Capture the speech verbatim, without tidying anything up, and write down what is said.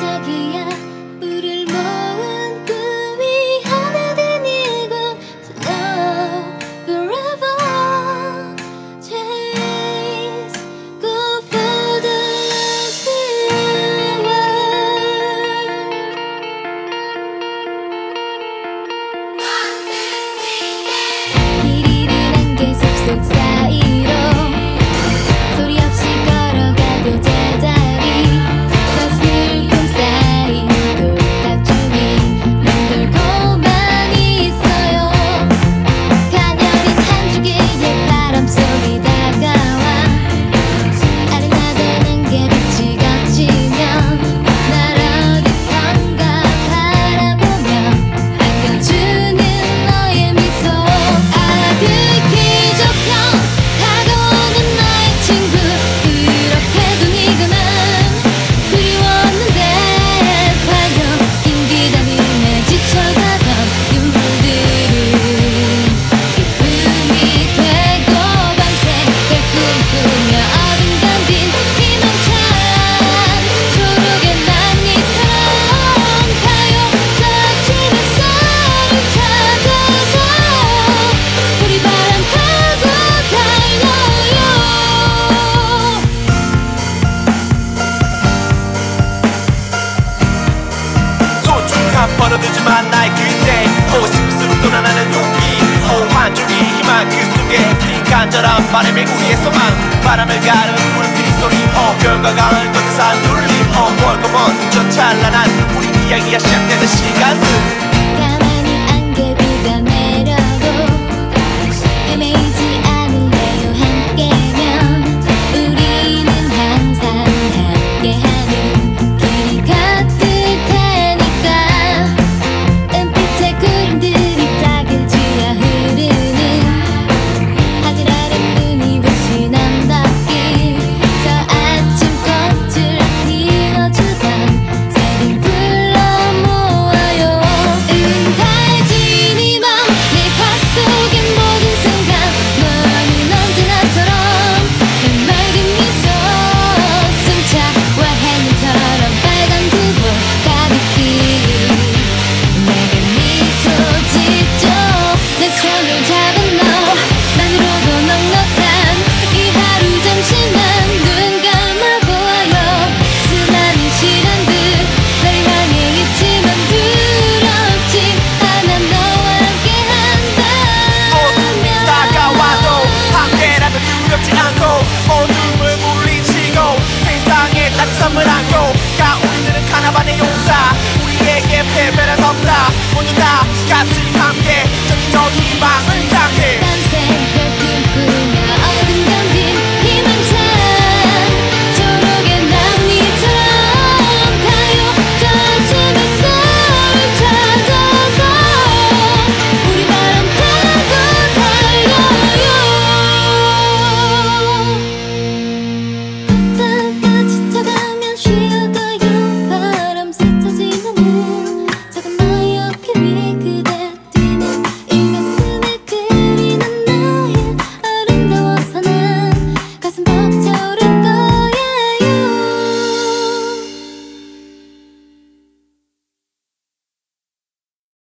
자기야 우릴 모은 꿈이 하나 된 이곳 Love forever Chase Go for the last word 길 잃은 안개 숲속 사이로 소리 없이 걸어가도 제자리 저 슬픔 쌓인 꽃다툼이 맴돌고만 있어요. 가녀린 한 줄기의 바람소리 다가와 아른아른 안개 빛이 걷히면 날 어디선가 바라보며 안겨주는 너의 미소 아득히 좁혀 다가오는 나의 친구 그렇게도 네가 난 그리웠는데 과연 긴 기다림에 지쳐가던 눈물들은 기쁨이 되고 밤새 꿈꾸며 어둠 견딘 희망찬 초록의 나뭇잎처럼 가요적진 햇살을 찾아서 우리 바람 타고 달려요. 소중한 벌어두지만 나의 그때 오스스로 떠나는 용기 오 한 줄기 희망 그 속에 빈 간절한 바람의 우리에서만 바람을 가른 불빛 소리 어 별과 가을 거듭한 눌림 어 멀고 먼 저 찬란한 우리 이야기가 시작되는 시간들